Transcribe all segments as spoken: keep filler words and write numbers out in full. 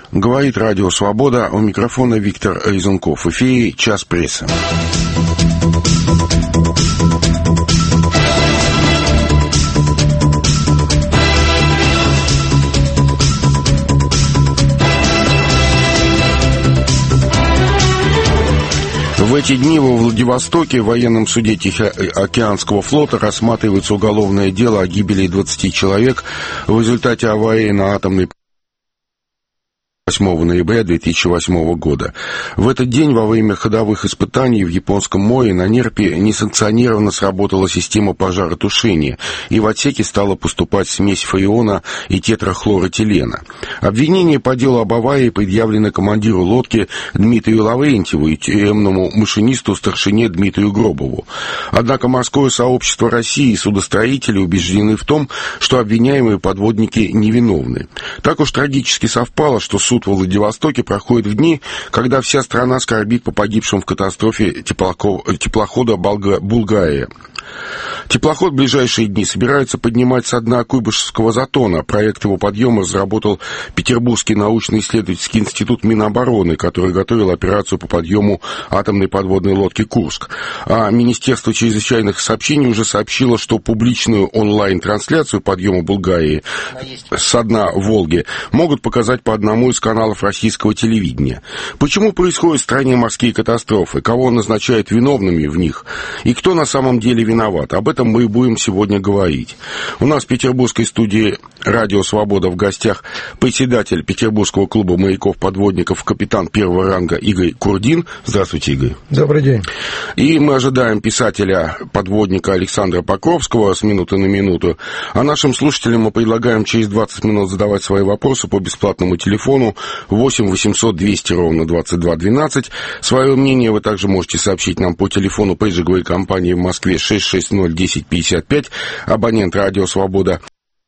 Говорит Радио Свобода, у микрофона Виктор Резунков. В эфире «Час прессы». В эти дни во Владивостоке в военном суде Тихоокеанского флота рассматривается уголовное дело о гибели двадцати человек в результате аварии на атомной восьмого ноября две тысячи восьмого года. В этот день во время ходовых испытаний в Японском море на Нерпе несанкционированно сработала система пожаротушения, и в отсеке стала поступать смесь фреона и тетрахлоротилена. Обвинение по делу об аварии предъявлено командиру лодки Дмитрию Лаврентьеву и тюремному машинисту старшине Дмитрию Гробову. Однако морское сообщество России и судостроители убеждены в том, что обвиняемые подводники невиновны. Так уж трагически совпало, что суд во Владивостоке проходит в дни, когда вся страна скорбит по погибшим в катастрофе теплохода «Булгария». Теплоход в ближайшие дни собирается поднимать со дна Куйбышевского затона. Проект его подъема разработал Петербургский научно-исследовательский институт Минобороны, который готовил операцию по подъему атомной подводной лодки «Курск». А Министерство чрезвычайных сообщений уже сообщило, что публичную онлайн-трансляцию подъема Булгарии со дна Волги могут показать по одному из каналов российского телевидения. Почему происходят в стране морские катастрофы? Кого назначают виновными в них? И кто на самом деле виноват? Об этом мы и будем сегодня говорить. У нас в петербургской студии «Радио Свобода» в гостях председатель Петербургского клуба моряков-подводников, капитан первого ранга Игорь Курдин. Здравствуйте, Игорь. Добрый день. И мы ожидаем писателя-подводника Александра Покровского с минуты на минуту. А нашим слушателям мы предлагаем через двадцать минут задавать свои вопросы по бесплатному телефону восемь восемьсот двести ровно двадцать два двенадцать. Свое мнение вы также можете сообщить нам по телефону пейджевой компании в Москве шесть шесть ноль десять пятьдесят пять, абонент Радио Свобода.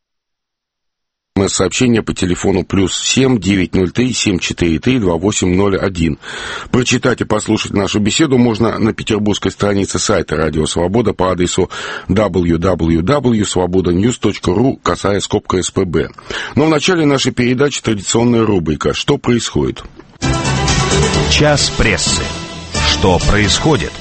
Сообщение по телефону плюс семь девятьсот три семь четыре три два восемь ноль один. Прочитать и послушать нашу беседу можно на петербургской странице сайта Радио Свобода по адресу дабл ю дабл ю дабл ю точка свобода ньюс точка ру, касая скобка СПБ. Но в начале нашей передачи традиционная рубрика «Что происходит?». Час прессы. Что происходит?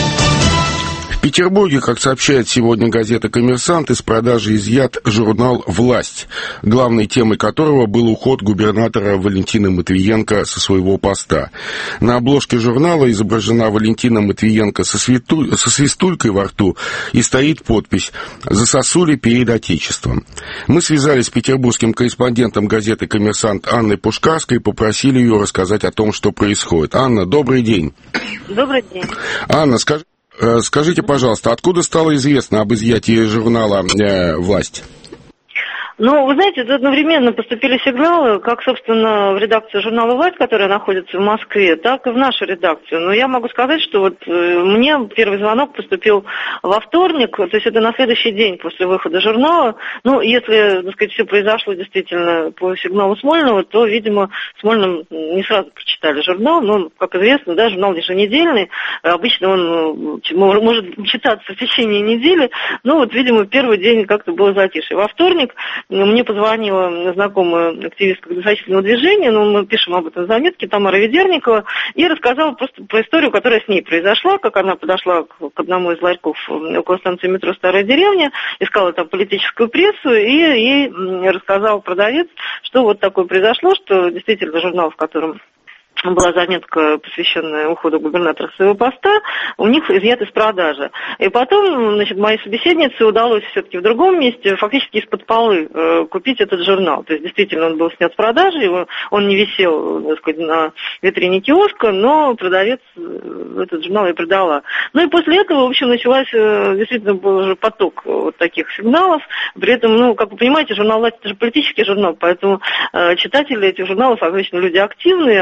В Петербурге, как сообщает сегодня газета «Коммерсант», из продажи изъят журнал «Власть», главной темой которого был уход губернатора Валентины Матвиенко со своего поста. На обложке журнала изображена Валентина Матвиенко со, свету... со свистулькой во рту, и стоит подпись «Засосули перед Отечеством». Мы связались с петербургским корреспондентом газеты «Коммерсант» Анной Пушкарской и попросили ее рассказать о том, что происходит. Анна, добрый день. Добрый день. Анна, скажи... Скажите, пожалуйста, откуда стало известно об изъятии журнала э, «Власть»? Ну, вы знаете, одновременно поступили сигналы, как, собственно, в редакцию журнала «Власть», которая находится в Москве, так и в нашу редакцию. Но я могу сказать, что вот мне первый звонок поступил во вторник, то есть это на следующий день после выхода журнала. Ну, если, так сказать, все произошло действительно по сигналу Смольного, то, видимо, Смольным не сразу прочитали журнал. Но, как известно, да, журнал еженедельный, обычно он может читаться в течение недели. Ну, вот, видимо, первый день как-то было затишье. Во вторник мне позвонила знакомая активистка государственного движения, ну, мы пишем об этом в заметке, Тамара Ведерникова, и рассказала просто про историю, которая с ней произошла, как она подошла к, к одному из ларьков около станции метро «Старая деревня», искала там политическую прессу, и ей рассказал продавец, что вот такое произошло, что действительно журнал, в котором была заметка, посвященная уходу губернатора с своего поста, у них изъят из продажи. И потом, значит, моей собеседнице удалось все-таки в другом месте, фактически из-под полы, э, купить этот журнал. То есть, действительно, он был снят с продажи, его, он не висел, так сказать, на витрине киоска, но продавец этот журнал ей продала. Ну и после этого, в общем, началась, э, действительно, был уже поток вот таких сигналов. При этом, ну, как вы понимаете, журнал «Власть» — это же политический журнал, поэтому э, читатели этих журналов обычно люди активные, они, видимо,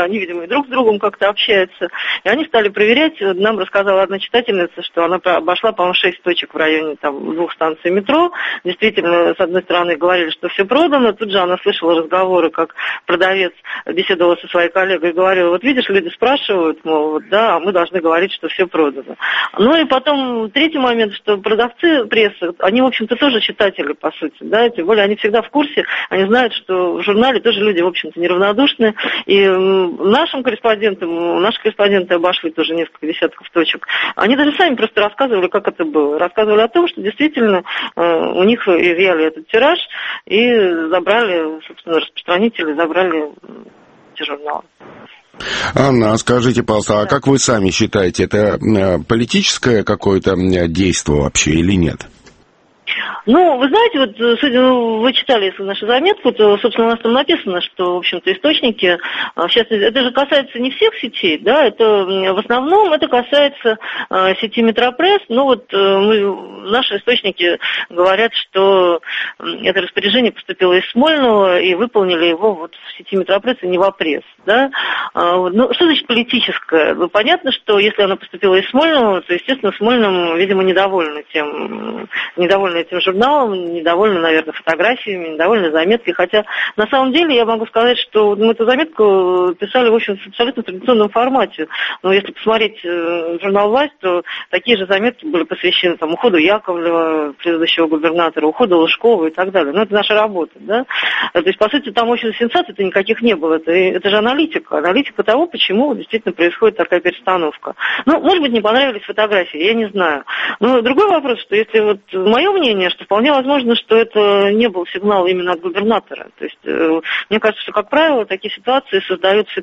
и друг с другом как-то общаются. И они стали проверять. Нам рассказала одна читательница, что она обошла, по-моему, шесть точек в районе там, двух станций метро. Действительно, с одной стороны, говорили, что все продано. Тут же она слышала разговоры, как продавец беседовал со своей коллегой и говорил, вот видишь, люди спрашивают, мол, вот, да, а мы должны говорить, что все продано. Ну и потом третий момент, что продавцы прессы, они, в общем-то, тоже читатели, по сути, да, тем более они всегда в курсе, они знают, что в журнале тоже люди, в общем-то, неравнодушны. И нашим корреспондентам, наши корреспонденты обошли тоже несколько десятков точек. Они даже сами просто рассказывали, как это было. Рассказывали о том, что действительно у них изъяли этот тираж и забрали, собственно, распространители, забрали эти журналы. Анна, скажите, пожалуйста, а как вы сами считаете, это политическое какое-то действие вообще или нет? Ну, вы знаете, вот, судя, вы читали нашу заметку, то, собственно, у нас там написано, что, в общем-то, источники, в частности, это же касается не всех сетей, да, это в основном это касается э, сети Метропресс, но вот э, мы, наши источники говорят, что это распоряжение поступило из Смольного, и выполнили его вот в сети Метропресс и Невопресс, да. А, ну, что значит политическое? Ну, понятно, что если оно поступило из Смольного, то, естественно, Смольным, видимо, недовольны тем, недовольны этим журналом, недовольны, наверное, фотографиями, недовольны заметкой. Хотя, на самом деле, я могу сказать, что мы эту заметку писали, в общем, в абсолютно традиционном формате. Но если посмотреть журнал «Власть», то такие же заметки были посвящены там, уходу Яковлева, предыдущего губернатора, уходу Лужкова и так далее. Но это наша работа, да. То есть, по сути, там, в общем, сенсаций-то никаких не было. Это, это же аналитика. Аналитика того, почему действительно происходит такая перестановка. Ну, может быть, не понравились фотографии, я не знаю. Но другой вопрос, что если вот мое мнение, что вполне возможно, что это не был сигнал именно от губернатора. То есть, э, мне кажется, что, как правило, такие ситуации создаются...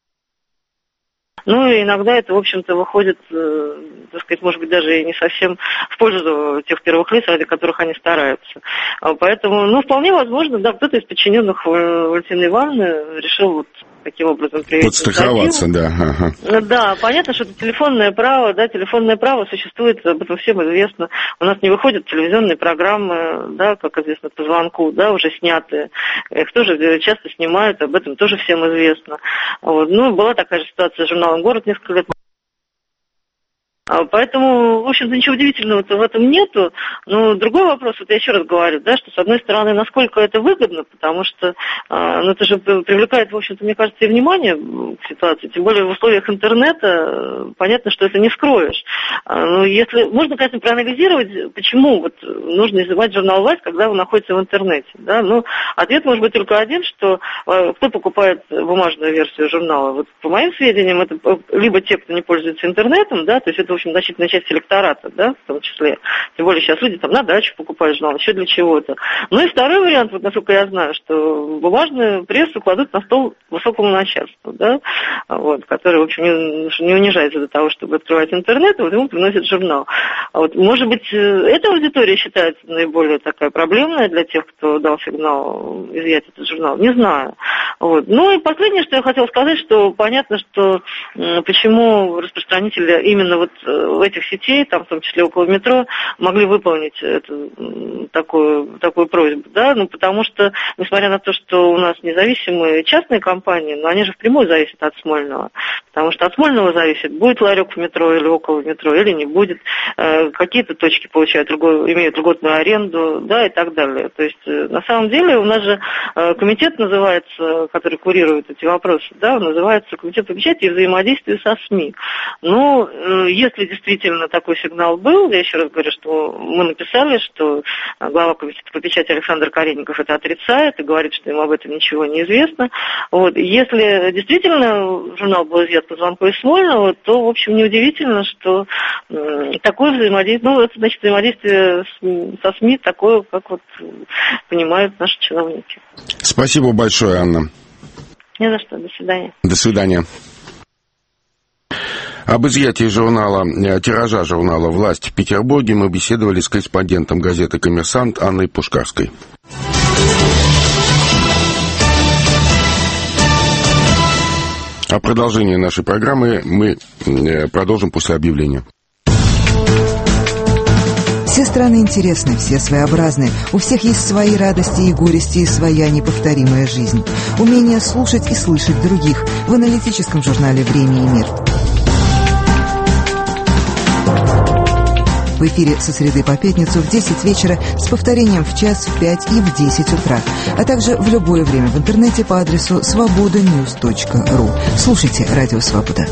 Ну, и иногда это, в общем-то, выходит, э, так сказать, может быть, даже и не совсем в пользу тех первых лиц, ради которых они стараются. Поэтому, ну, вполне возможно, да, кто-то из подчиненных Валентины Ивановны решил вот таким образом привести. Подстраховаться, да. Ага. Да, понятно, что это телефонное право, да, телефонное право существует, об этом всем известно. У нас не выходят телевизионные программы, да, как известно, по звонку, да, уже снятые. Их тоже часто снимают, об этом тоже всем известно. Вот. Ну, была такая же ситуация с журналом «Город» несколько лет. Поэтому, в общем-то, ничего удивительного-то в этом нету. Но другой вопрос, вот я еще раз говорю, да, что, с одной стороны, насколько это выгодно, потому что ну, это же привлекает, в общем-то, мне кажется, и внимание к ситуации. Тем более в условиях интернета понятно, что это не скроешь. Но если можно, конечно, проанализировать, почему вот нужно изымать журнал «Власть», когда он находится в интернете. Да? Ну, ответ может быть только один, что кто покупает бумажную версию журнала. Вот, по моим сведениям, это либо те, кто не пользуется интернетом, да, то есть это, в общем, значительная часть электората, да, в том числе. Тем более сейчас люди там на дачу покупают журнал, еще для чего-то. Ну и второй вариант, вот насколько я знаю, что бумажную прессу кладут на стол высокому начальству, да, вот, который, в общем, не, не унижается до того, чтобы открывать интернет, и вот ему приносят журнал. А вот, может быть, эта аудитория считается наиболее такая проблемная для тех, кто дал сигнал изъять этот журнал, не знаю. Вот. Ну и последнее, что я хотела сказать, что понятно, что почему распространители именно вот в этих сетей, там, в том числе около метро, могли выполнить эту, такую, такую просьбу, да, ну, потому что, несмотря на то, что у нас независимые частные компании, но они же впрямую зависят от Смольного, потому что от Смольного зависит, будет ларек в метро или около метро, или не будет, э, какие-то точки получают, другой, имеют льготную аренду, да, и так далее. То есть, э, на самом деле, у нас же э, комитет называется, который курирует эти вопросы, да, он называется Комитет по печати и взаимодействию со СМИ. Ну, э, если действительно такой сигнал был, я еще раз говорю, что мы написали, что глава Комитета по печати Александр Каренников это отрицает и говорит, что ему об этом ничего не известно. Вот. Если действительно журнал был изъят по звонку из Смольного, то, в общем, неудивительно, что такое взаимодействие, ну, это значит взаимодействие со СМИ такое, как вот понимают наши чиновники. Спасибо большое, Анна. Не за что. До свидания. До свидания. Об изъятии журнала, тиража журнала «Власть» в Петербурге мы беседовали с корреспондентом газеты «Коммерсант» Анной Пушкарской. О продолжении нашей программы мы продолжим после объявления. Все страны интересны, все своеобразны. У всех есть свои радости и горести, и своя неповторимая жизнь. Умение слушать и слышать других в аналитическом журнале «Время и мир». В эфире со среды по пятницу в десять вечера с повторением в час, в пять и в десять утра, а также в любое время в интернете по адресу свобода ньюс точка ру. Слушайте «Радио Свобода».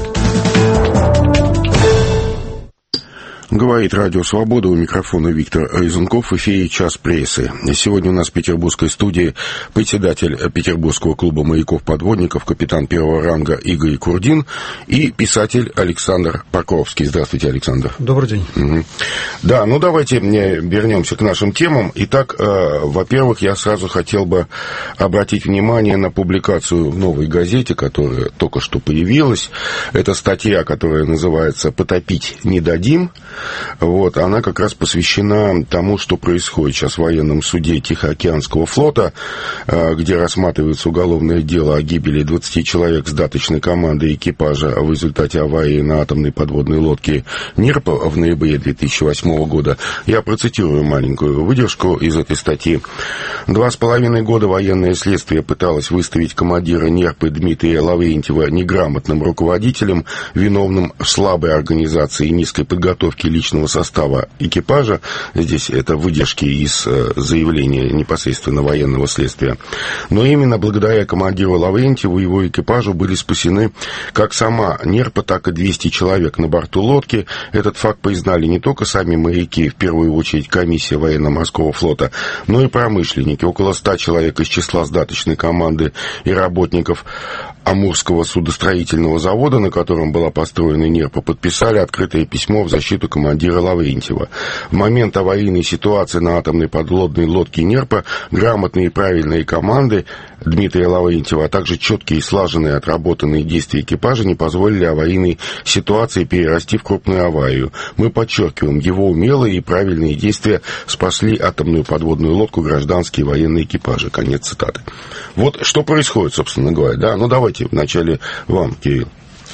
Говорит Радио Свобода, у микрофона Виктор Резунков, в эфире «Час прессы». Сегодня у нас в петербургской студии председатель Петербургского клуба моряков-подводников, капитан первого ранга Игорь Курдин и писатель Александр Покровский. Здравствуйте, Александр. Добрый день. Угу. Да, ну давайте вернемся к нашим темам. Итак, э, во-первых, я сразу хотел бы обратить внимание на публикацию в «Новой газете», которая только что появилась. Это статья, которая называется «Потопить не дадим». Вот, она как раз посвящена тому, что происходит сейчас в военном суде Тихоокеанского флота, где рассматривается уголовное дело о гибели двадцати человек с даточной командой экипажа в результате аварии на атомной подводной лодке «Нирпа» в ноябре две тысячи восьмого года. Я процитирую маленькую выдержку из этой статьи. Два с половиной года военное следствие пыталось выставить командира «Нирпы» Дмитрия Лаврентьева неграмотным руководителем, виновным в слабой организации и низкой подготовке личного состава экипажа. Здесь это выдержки из заявления непосредственно военного следствия. Но именно благодаря командиру Лаврентьеву и его экипажу были спасены как сама «Нерпа», так и двести человек на борту лодки. Этот факт признали не только сами моряки, в первую очередь комиссия военно-морского флота, но и промышленники. Около ста человек из числа сдаточной команды и работников Амурского судостроительного завода, на котором была построена «Нерпа», подписали открытое письмо в защиту командира Лаврентьева. В момент аварийной ситуации на атомной подводной лодке «Нерпа» грамотные и правильные команды Дмитрия Лаврентьева, а также четкие, слаженные, отработанные действия экипажа не позволили аварийной ситуации перерасти в крупную аварию. Мы подчеркиваем, его умелые и правильные действия спасли атомную подводную лодку, гражданские и военные экипажи. Конец цитаты. Вот что происходит, собственно говоря. Да? Ну, давайте вначале вам, Кирилл.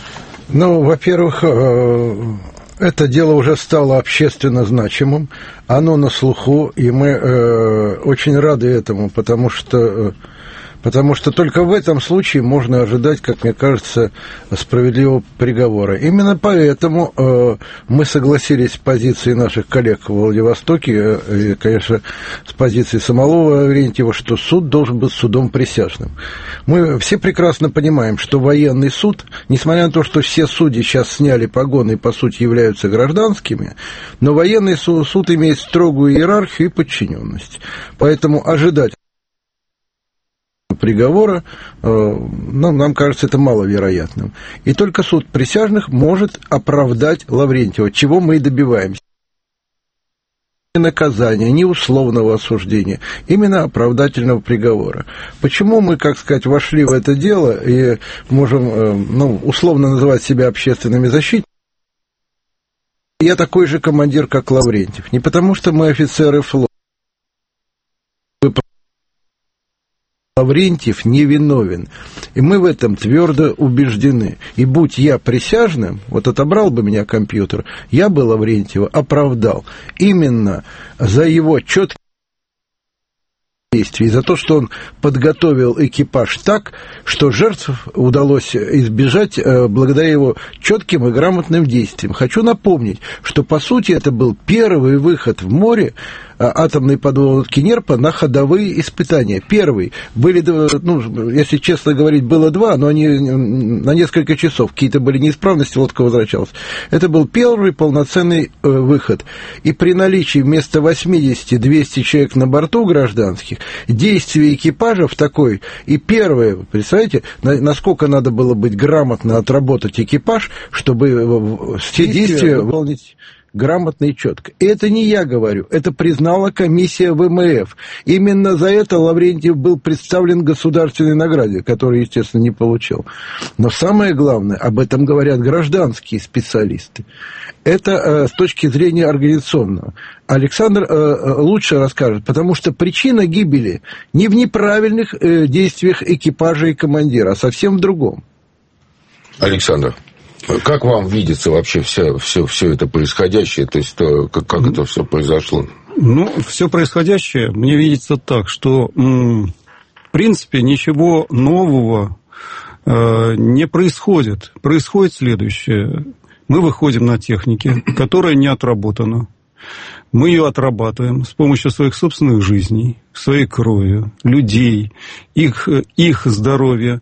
Ну, во-первых, это дело уже стало общественно значимым, оно на слуху, и мы э, очень рады этому, потому что, потому что только в этом случае можно ожидать, как мне кажется, справедливого приговора. Именно поэтому э, мы согласились с позицией наших коллег в Владивостоке, э, и, конечно, с позицией самого Лаврентьева, что суд должен быть судом присяжным. Мы все прекрасно понимаем, что военный суд, несмотря на то, что все судьи сейчас сняли погоны и, по сути, являются гражданскими, но военный суд, суд имеет строгую иерархию и подчиненность. Поэтому ожидать приговора, нам, нам кажется, это маловероятным. И только суд присяжных может оправдать Лаврентьева, чего мы и добиваемся. Не наказания, не условного осуждения, именно оправдательного приговора. Почему мы, как сказать, вошли в это дело и можем, ну, условно называть себя общественными защитниками? Я такой же командир, как Лаврентьев. Не потому, что мы офицеры флота. Лаврентьев невиновен. И мы в этом твердо убеждены. И будь я присяжным, вот отобрал бы меня компьютер, я бы Лаврентьева оправдал именно за его четкие действия, за то, что он подготовил экипаж так, что жертв удалось избежать благодаря его четким и грамотным действиям. Хочу напомнить, что по сути это был первый выход в море атомной подводной лодки «Нерпа» на ходовые испытания. Первый. Были, ну, если честно говорить, было два, но они на несколько часов. Какие-то были неисправности, лодка возвращалась. Это был первый полноценный э, выход. И при наличии вместо восьмидесяти-двухсот человек на борту гражданских, действия экипажа в такой... И первое, представляете, на, насколько надо было быть грамотно отработать экипаж, чтобы все действия выполнить грамотно и четко. И это не я говорю, это признала комиссия вэ эм эф. Именно за это Лаврентьев был представлен государственной награде, которую, естественно, не получил. Но самое главное, об этом говорят гражданские специалисты. Это э, с точки зрения организационного. Александр э, лучше расскажет, потому что причина гибели не в неправильных э, действиях экипажа и командира, а совсем в другом. Александр. Как вам видится вообще все, все, все это происходящее? То есть, как, как это все произошло? Ну, все происходящее мне видится так, что, в принципе, ничего нового не происходит. Происходит следующее. Мы выходим на технике, которая не отработана. Мы ее отрабатываем с помощью своих собственных жизней, своей крови, людей, их, их здоровья.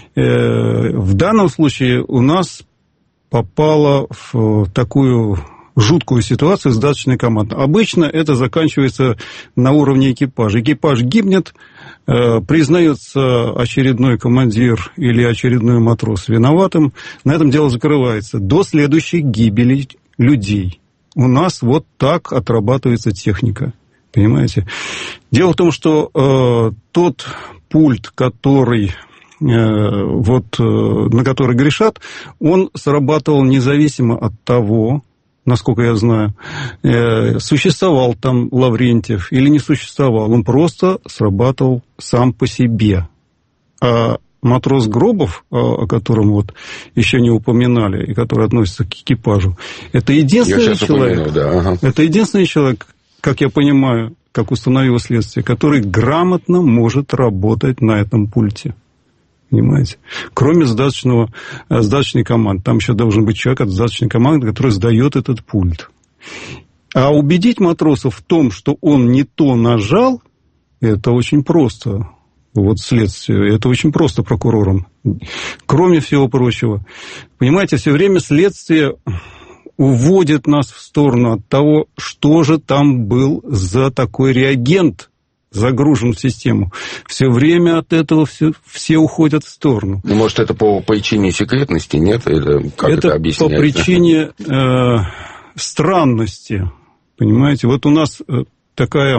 В данном случае у нас попала в такую жуткую ситуацию сдаточная команда. Обычно это заканчивается на уровне экипажа. Экипаж гибнет, признается очередной командир или очередной матрос виноватым. На этом дело закрывается до следующей гибели людей. У нас вот так отрабатывается техника. Понимаете? Дело в том, что э, тот пульт, который, э, вот, э, на который грешат, он срабатывал независимо от того, насколько я знаю, э, существовал там Лаврентьев или не существовал. Он просто срабатывал сам по себе. А матрос Гробов, о котором вот еще не упоминали, и который относится к экипажу, это единственный человек, упомянул, да, ага. это единственный человек, как я понимаю, как установило следствие, который грамотно может работать на этом пульте. Понимаете? Кроме сдаточного, сдаточной команды. Там еще должен быть человек от сдаточной команды, который сдает этот пульт. А убедить матросов в том, что он не то нажал, это очень просто. Вот следствие. Это очень просто прокурорам. Кроме всего прочего. Понимаете, все время следствие уводит нас в сторону от того, что же там был за такой реагент загружен в систему. Все время от этого все, все уходят в сторону. Может, это по причине секретности, нет? Или как это, это объяснять? Это по причине э, странности. Понимаете? Вот у нас такая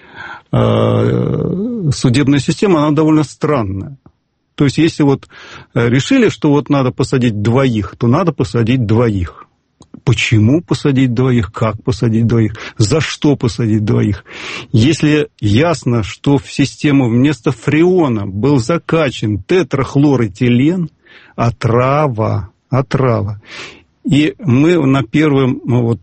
судебная система, она довольно странная. То есть, если вот решили, что вот надо посадить двоих, то надо посадить двоих. Почему посадить двоих? Как посадить двоих? За что посадить двоих? Если ясно, что в систему вместо фреона был закачан тетрахлороэтилен, отрава, отрава. И мы на первом, вот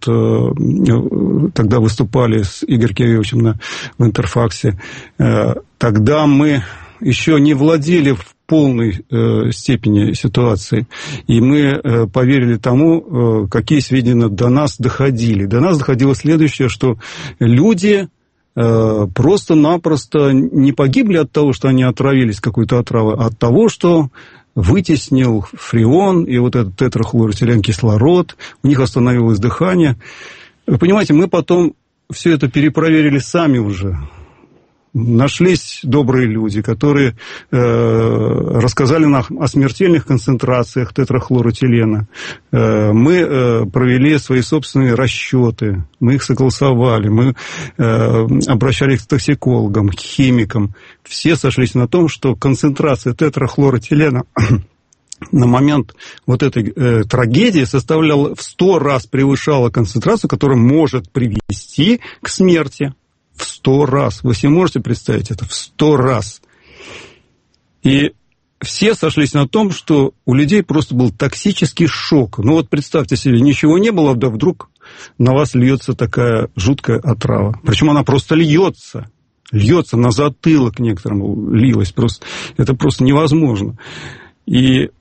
тогда выступали с Игорем Кирилловичем на, в Интерфаксе, тогда мы еще не владели в полной степени ситуации, и мы поверили тому, какие сведения до нас доходили. До нас доходило следующее, что люди просто-напросто не погибли от того, что они отравились какой-то отравой, а от того, что вытеснил фреон и вот этот тетрахлороэтилен кислород, у них остановилось дыхание. Вы понимаете, мы потом все это перепроверили сами уже. Нашлись добрые люди, которые э, рассказали нам о смертельных концентрациях тетрахлороэтилена. Э, мы э, провели свои собственные расчеты, мы их согласовали, мы э, обращались к токсикологам, к химикам. Все сошлись на том, что концентрация тетрахлороэтилена на момент вот этой э, трагедии составляла в сто раз превышала концентрацию, которая может привести к смерти. В сто раз. Вы себе можете представить это? В сто раз. И все сошлись на том, что у людей просто был токсический шок. Ну вот представьте себе, ничего не было, да вдруг на вас льется такая жуткая отрава. Причем она просто льется. Льется на затылок некоторым лилась. Просто, это просто невозможно. И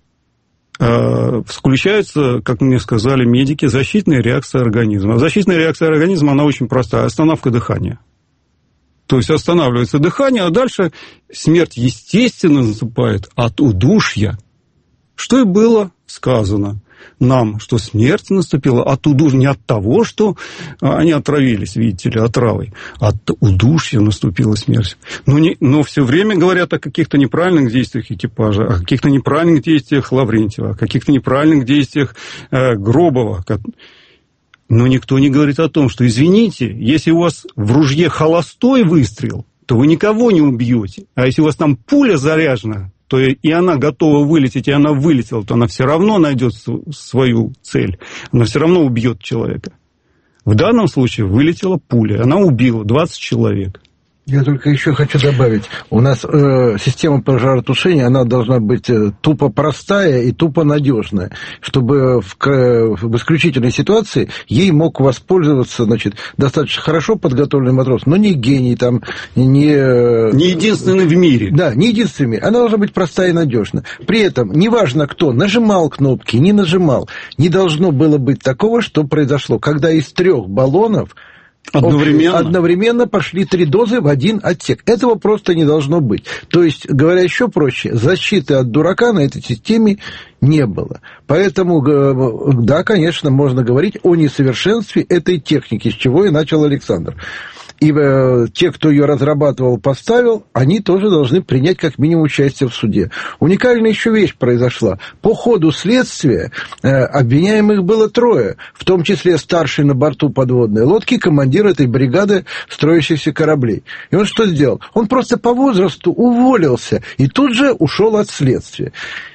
э, включается, как мне сказали медики, защитная реакция организма. Защитная реакция организма, она очень простая. Остановка дыхания. То есть останавливается дыхание, а дальше смерть естественно наступает от удушья. Что и было сказано нам, что смерть наступила от удушья, не от того, что они отравились, видите ли, отравой, а от удушья наступила смерть. Но, не, но все время говорят о каких-то неправильных действиях экипажа, о каких-то неправильных действиях Лаврентьева, о каких-то неправильных действиях э, Гробова. Но никто не говорит о том, что, извините, если у вас в ружье холостой выстрел, то вы никого не убьете. А если у вас там пуля заряжена, то и она готова вылететь, и она вылетела, то она все равно найдет свою цель. Она все равно убьет человека. В данном случае вылетела пуля, она убила двадцать человек. Я только еще хочу добавить. У нас э, система пожаротушения, она должна быть э, тупо простая и тупо надежная, чтобы в, в исключительной ситуации ей мог воспользоваться, значит, достаточно хорошо подготовленный матрос, но не гений, там, не... Э, не единственный в мире. Да, не единственный. Она должна быть простая и надежная. При этом, неважно кто, нажимал кнопки, не нажимал, не должно было быть такого, что произошло, когда из трех баллонов Одновременно? Одновременно пошли три дозы в один отсек. Этого просто не должно быть. То есть, говоря еще проще, защиты от дурака на этой системе не было. Поэтому, да, конечно, можно говорить о несовершенстве этой техники, с чего и начал Александр. И э, те, кто ее разрабатывал, поставил, они тоже должны принять как минимум участие в суде. Уникальная еще вещь произошла. По ходу следствия э, обвиняемых было трое, в том числе старший на борту подводной лодки, командир этой бригады строящихся кораблей. И он что сделал? Он просто по возрасту уволился и тут же ушел от следствия.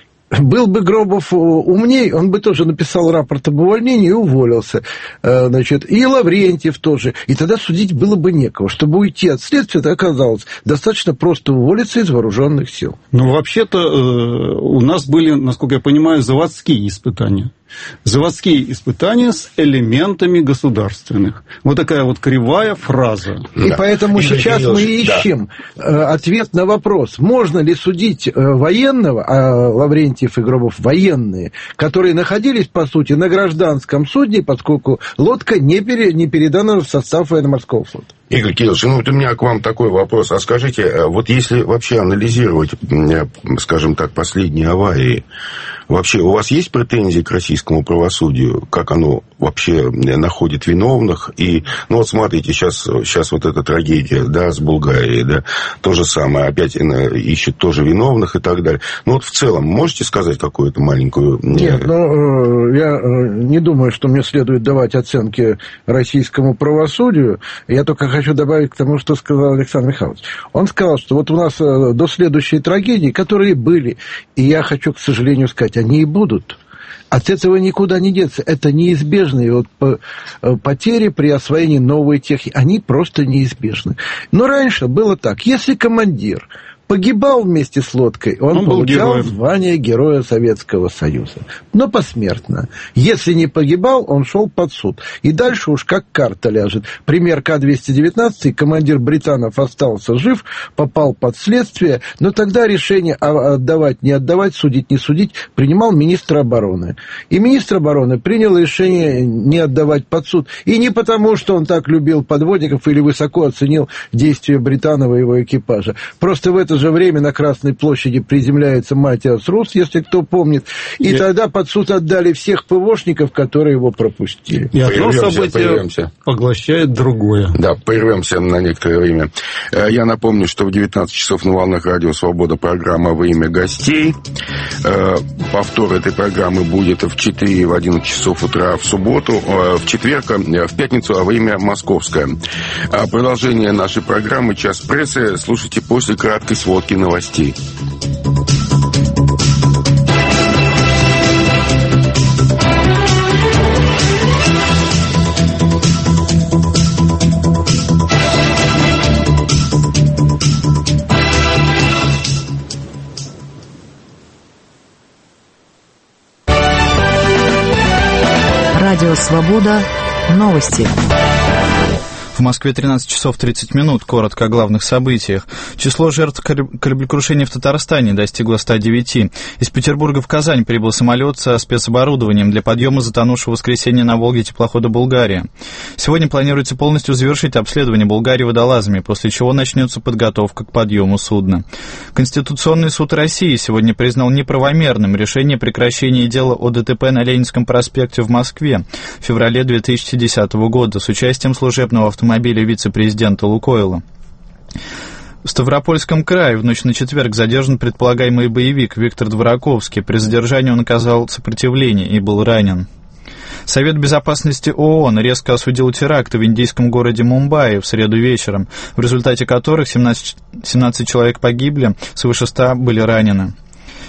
Был бы Гробов умней, он бы тоже написал рапорт об увольнении и уволился. Значит, и Лаврентьев тоже. И тогда судить было бы некого. Чтобы уйти от следствия, это оказалось достаточно просто уволиться из вооруженных сил. Ну, вообще-то у нас были, насколько я понимаю, заводские испытания. Заводские испытания с элементами государственных. Вот такая вот кривая фраза. И да. Поэтому Игорь сейчас мы ищем да. ответ на вопрос, можно ли судить военного, а Лаврентьев и Гробов военные, которые находились, по сути, на гражданском судне, поскольку лодка не, пере, не передана в состав военно-морского флота. Игорь Кириллович, ну вот у меня к вам такой вопрос. А скажите, вот если вообще анализировать, скажем так, последние аварии, вообще у вас есть претензии к российскому правосудию? Как оно вообще находит виновных? И, ну вот смотрите, сейчас, сейчас вот эта трагедия, да, с Булгарией, да, то же самое, опять ищут тоже виновных и так далее. Ну вот в целом, можете сказать какую-то маленькую... Нет, ну, я не думаю, что мне следует давать оценки российскому правосудию. Я только хочу добавить к тому, что сказал Александр Михайлович. Он сказал, что вот у нас до следующей трагедии, которые были, и я хочу, к сожалению, сказать, они и будут. От этого никуда не деться. Это неизбежные вот потери при освоении новой техники. Они просто неизбежны. Но раньше было так. Если командир погибал вместе с лодкой, он, он получал звание Героя Советского Союза. Но посмертно. Если не погибал, он шел под суд. И дальше уж как карта ляжет. Пример К двести девятнадцать. Командир Британов остался жив, попал под следствие, но тогда решение отдавать, не отдавать, судить, не судить принимал министр обороны. И министр обороны принял решение не отдавать под суд. И не потому, что он так любил подводников или высоко оценил действия Британова и его экипажа. Просто в это же время на Красной площади приземляется Матиас Рус, если кто помнит, и, и тогда под суд отдали всех ПВОшников, которые его пропустили. И одно событие поглощает другое. Да, прервемся на некоторое время. Я напомню, что в девятнадцать часов на волнах Радио Свобода программа «Во имя гостей». Повтор этой программы будет в четыре и в одиннадцать часов утра в субботу, в четверг, в пятницу, а во имя московское. Продолжение нашей программы «Час прессы» слушайте после краткой сводки новостей. Радио «Свобода». Новости. В Москве тринадцать часов тридцать минут. Коротко о главных событиях. Число жертв кораблекрушения в Татарстане достигло ста девяти. Из Петербурга в Казань прибыл самолет со спецоборудованием для подъема затонувшего в воскресенье на Волге теплохода «Булгария». Сегодня планируется полностью завершить обследование Булгарии водолазами, после чего начнется подготовка к подъему судна. Конституционный суд России сегодня признал неправомерным решение о прекращении дела о ДТП на Ленинском проспекте в Москве в феврале две тысячи десятого года с участием служебного автомобиля автомобиля вице-президента Лукойла. В Ставропольском крае в ночь на четверг задержан предполагаемый боевик Виктор Двораковский. При задержании он оказал сопротивление и был ранен. Совет безопасности ООН резко осудил теракты в индийском городе Мумбаи в среду вечером, в результате которых семнадцать, семнадцать человек погибли, свыше ста были ранены.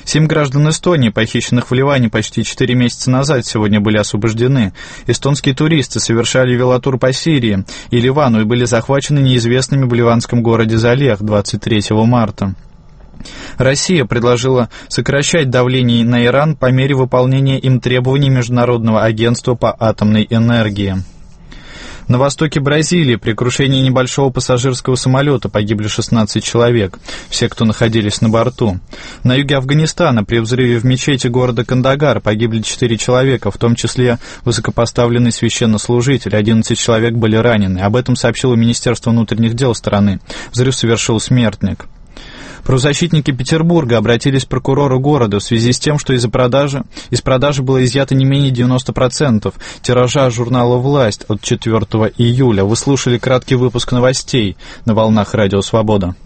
Семь граждан Эстонии, похищенных в Ливане почти четыре месяца назад, сегодня были освобождены. Эстонские туристы совершали велотур по Сирии и Ливану и были захвачены неизвестными в ливанском городе Залех двадцать третьего марта. Россия предложила сокращать давление на Иран по мере выполнения им требований Международного агентства по атомной энергии. На востоке Бразилии при крушении небольшого пассажирского самолета погибли шестнадцать человек, все, кто находились на борту. На юге Афганистана при взрыве в мечети города Кандагар погибли четыре человека, в том числе высокопоставленный священнослужитель, одиннадцать человек были ранены. Об этом сообщило Министерство внутренних дел страны. Взрыв совершил смертник. Правозащитники Петербурга обратились к прокурору города в связи с тем, что из-за продажи, из продажи было изъято не менее девяносто процентов тиража журнала «Власть» от четвёртого июля. Вы слушали краткий выпуск новостей на волнах Радио Свобода.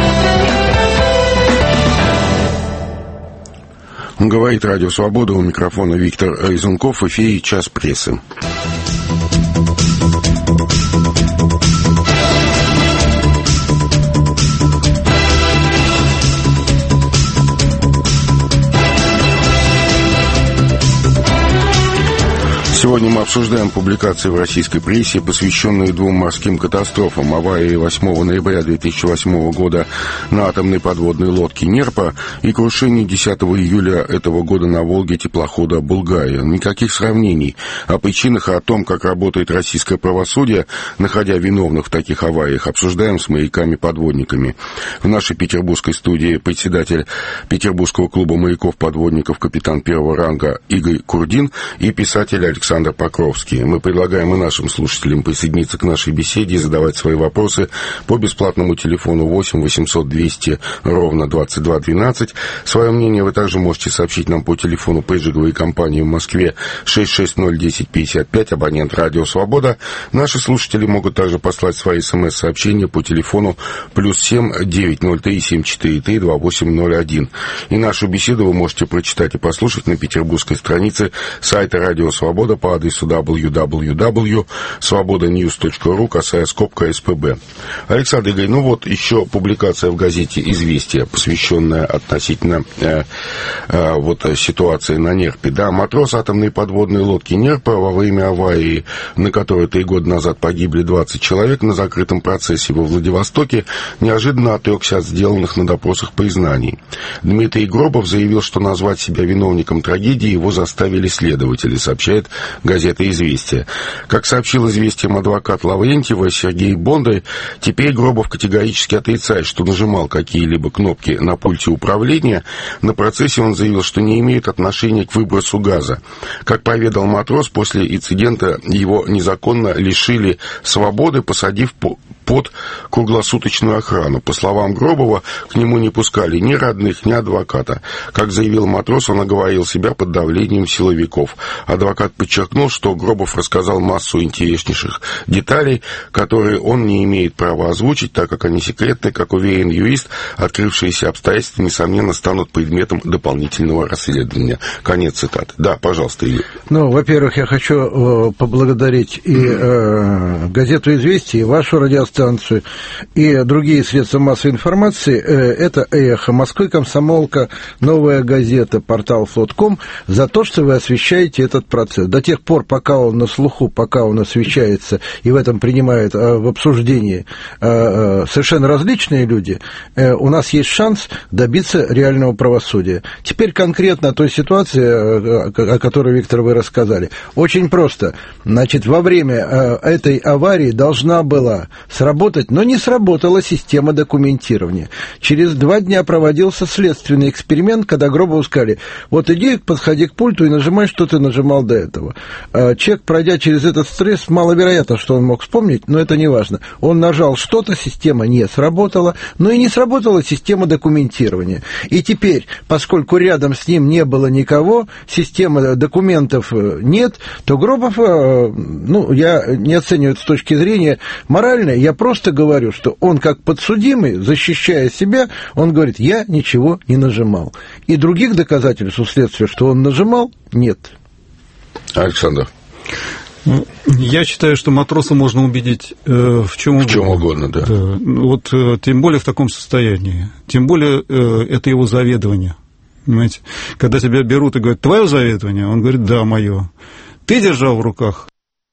Говорит Радио Свобода, у микрофона Виктор Изунков, в эфире «Час прессы». Сегодня мы обсуждаем публикации в российской прессе, посвященные двум морским катастрофам: аварии восьмого ноября две тысячи восьмого года на атомной подводной лодке «Нерпа» и крушении десятого июля этого года на Волге теплохода «Булгария». Никаких сравнений о причинах и о том, как работает российское правосудие, находя виновных в таких авариях, обсуждаем с моряками-подводниками. В нашей петербургской студии председатель Петербургского клуба моряков-подводников, капитан первого ранга Игорь Курдин и писатель Александр Александр Покровский. Мы предлагаем и нашим слушателям присоединиться к нашей беседе и задавать свои вопросы по бесплатному телефону восемь восемьсот двести ровно двадцать два двенадцать. Свое мнение вы также можете сообщить нам по телефону пейджинговой компании в Москве шесть шесть ноль десять пятьдесят пять, абонент Радио Свобода. Наши слушатели могут также послать свои смс-сообщения по телефону плюс семь девятьсот три семь четыре три два восемь ноль один. И нашу беседу вы можете прочитать и послушать на петербургской странице сайта Радио Свобода по адресу дабл ю дабл ю дабл ю точка свобода ньюс точка ру, косая скобка СПБ. Александр Игорь, ну вот еще публикация в газете «Известия», посвященная относительно э, э, вот ситуации на Нерпе. Да, матрос атомной подводной лодки «Нерпа» во время аварии, на которой три года назад погибли двадцать человек, на закрытом процессе во Владивостоке неожиданно отрекся от сделанных на допросах признаний. Дмитрий Гробов заявил, что назвать себя виновником трагедии его заставили следователи, сообщает газета «Известия». Как сообщил «Известиям» адвокат Лаврентьева Сергей Бондарь, теперь Гробов категорически отрицает, что нажимал какие-либо кнопки на пульте управления. На процессе он заявил, что не имеет отношения к выбросу газа. Как поведал матрос, после инцидента его незаконно лишили свободы, посадив под круглосуточную охрану. По словам Гробова, к нему не пускали ни родных, ни адвоката. Как заявил матрос, он оговорил себя под давлением силовиков. Адвокат подчеркнул, что Гробов рассказал массу интереснейших деталей, которые он не имеет права озвучить, так как они секретны. Как уверен юрист, открывшиеся обстоятельства, несомненно, станут предметом дополнительного расследования. Конец цитаты. Да, пожалуйста, Игорь. Ну, во-первых, я хочу э, поблагодарить и э, газету «Известия», и вашу радиостанцию, и другие средства массовой информации. Э, это «Эхо Москвы», «Комсомолка», «Новая газета», портал флот точка ком за то, что вы освещаете этот процесс. До тех пор, пока он на слуху, пока он освещается и в этом принимают э, в обсуждении э, совершенно различные люди, э, у нас есть шанс добиться реального правосудия. Теперь конкретно о той ситуации, э, о которой, Виктор, вы рассказали. Очень просто. Значит, во время э, этой аварии должна была сработать, но не сработала система документирования. Через два дня проводился следственный эксперимент, когда Гробову сказали: вот иди, подходи к пульту и нажимай, что ты нажимал до этого. Человек, пройдя через этот стресс, маловероятно, что он мог вспомнить, но это не важно. Он нажал что-то, система не сработала, но и не сработала система документирования. И теперь, поскольку рядом с ним не было никого, системы документов нет, то Гробов, ну, я не оцениваю это с точки зрения моральной, я просто говорю, что он как подсудимый, защищая себя, он говорит: я ничего не нажимал. И других доказательств у следствия, что он нажимал, нет. Александр. Я считаю, что матроса можно убедить э, в чем угодно. В чем угодно, да. да. Вот, э, тем более в таком состоянии. Тем более э, это его заведование. Понимаете? Когда тебя берут и говорят, твое заветование? Он говорит, да, мое. Ты держал в руках?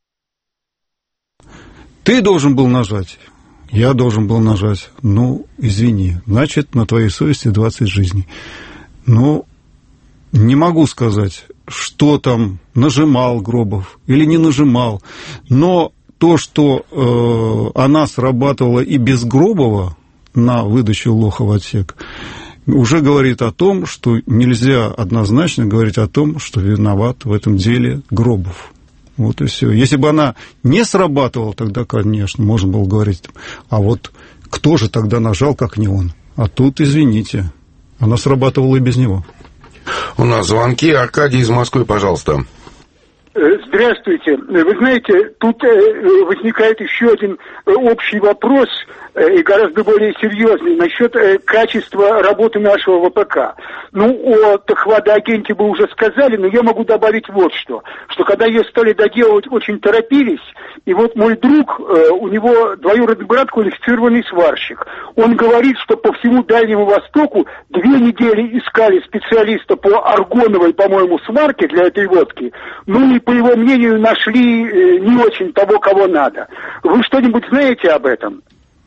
Ты должен был нажать. Я должен был нажать. Ну, извини, значит, на твоей совести двадцать жизней. Ну, не могу сказать, что там нажимал Гробов или не нажимал, но то, что э, она срабатывала и без Гробова на выдачу лоха в отсек, уже говорит о том, что нельзя однозначно говорить о том, что виноват в этом деле Гробов. Вот и все. Если бы она не срабатывала, тогда, конечно, можно было говорить, а вот кто же тогда нажал, как не он? А тут, извините, она срабатывала и без него. У нас звонки. Аркадий из Москвы, пожалуйста. Здравствуйте. Вы знаете, тут возникает еще один общий вопрос, и гораздо более серьезный, насчет качества работы нашего ВПК. Ну, о Тахвада-агенте вы уже сказали, но я могу добавить вот что. Что когда ее стали доделывать, очень торопились, и вот мой друг, у него двоюродный брат, квалифицированный сварщик. Он говорит, что по всему Дальнему Востоку две недели искали специалиста по аргоновой, по-моему, сварке для этой водки. Ну и, по его мнению, нашли не очень того, кого надо. Вы что-нибудь знаете об этом?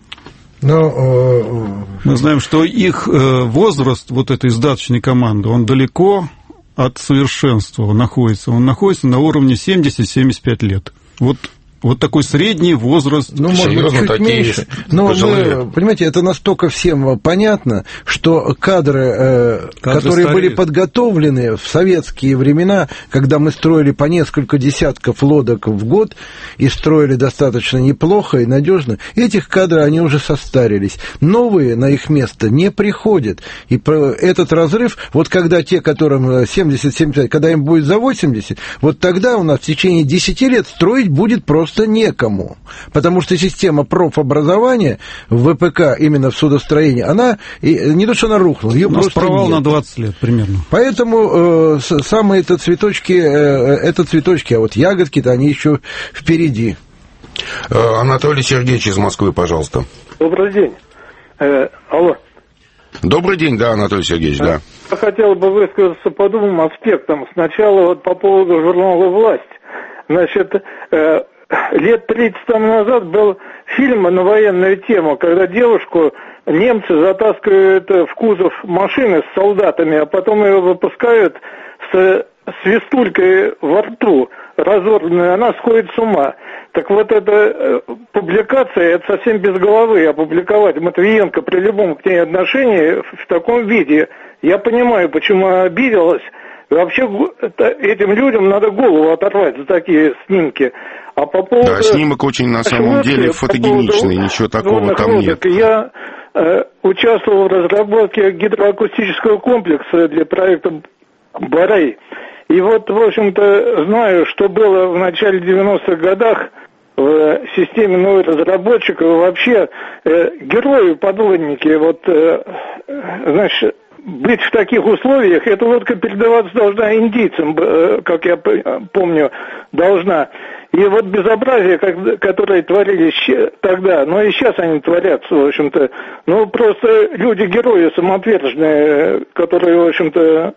Но, мы знаем, что их возраст, вот этой сдаточной команды, он далеко от совершенства находится. Он находится на уровне семьдесят-семьдесят пять лет. Вот. Вот такой средний возраст. Ну, может быть, чуть меньше. Но, мы, понимаете, это настолько всем понятно, что кадры, э, кадры которые стареют. Были подготовлены в советские времена, когда мы строили по несколько десятков лодок в год и строили достаточно неплохо и надежно, этих кадров, они уже состарились. Новые на их место не приходят. И этот разрыв, вот когда те, которым семьдесят-семьдесят пять, когда им будет за восемьдесят, вот тогда у нас в течение десяти лет строить будет просто некому, потому что система профобразования в ВПК, именно в судостроении, она не то, что она рухнула, ее просто провал нет. На двадцать лет примерно. Поэтому э, самые это цветочки, э, это цветочки, а вот ягодки-то они еще впереди. Анатолий Сергеевич из Москвы, пожалуйста. Добрый день. Э, алло. Добрый день, да, Анатолий Сергеевич, да. Я хотел бы высказаться по двум аспектам. Сначала вот по поводу журнала «Власть». Значит, э, лет тридцать тому назад был фильм на военную тему, когда девушку немцы затаскивают в кузов машины с солдатами, а потом ее выпускают с свистулькой во рту, разорванной, она сходит с ума. Так вот эта публикация, это совсем без головы опубликовать Матвиенко при любом к ней отношении в таком виде. Я понимаю, почему она обиделась. Вообще этим людям надо голову оторвать за такие снимки. А по поводу... Да, снимок очень на самом деле фотогеничный, по ничего такого там лодок, нет. Я э, участвовал в разработке гидроакустического комплекса для проекта «Барей». И вот, в общем-то, знаю, что было в начале девяностых годах в системе новых разработчиков. Вообще э, герои-подлодники, вот, э, значит... быть в таких условиях, эта лодка передаваться должна индийцам, как я помню, должна. И вот безобразие, которое творились тогда, но и сейчас они творятся, в общем-то, ну, просто люди-герои самоотверженные, которые, в общем-то,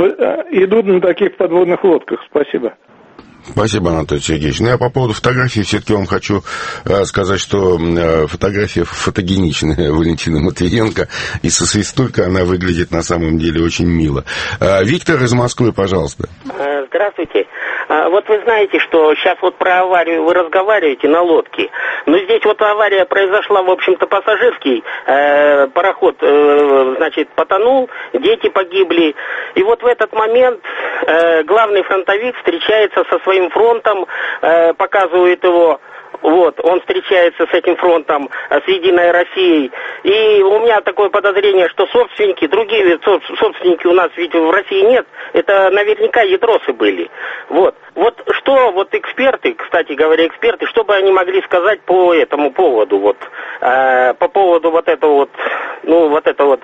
идут на таких подводных лодках. Спасибо. Спасибо, Анатолий Сергеевич. Ну, я по поводу фотографии все-таки вам хочу э, сказать, что э, фотография фотогеничная Валентина Матвиенко, и со свистулькой она выглядит на самом деле очень мило. Э, Виктор из Москвы, пожалуйста. Здравствуйте. Вот вы знаете, что сейчас вот про аварию вы разговариваете на лодке, но здесь вот авария произошла, в общем-то, пассажирский э, пароход, э, значит, потонул, дети погибли, и вот в этот момент э, главный фронтовик встречается со своим фронтом, э, показывает его. Вот, он встречается с этим фронтом, с Единой Россией. И у меня такое подозрение, что собственники, другие собственники у нас ведь в России нет, это наверняка ядросы были. Вот, вот что вот эксперты, кстати говоря, эксперты, что бы они могли сказать по этому поводу, вот, э, по поводу вот этого вот, ну, вот этого вот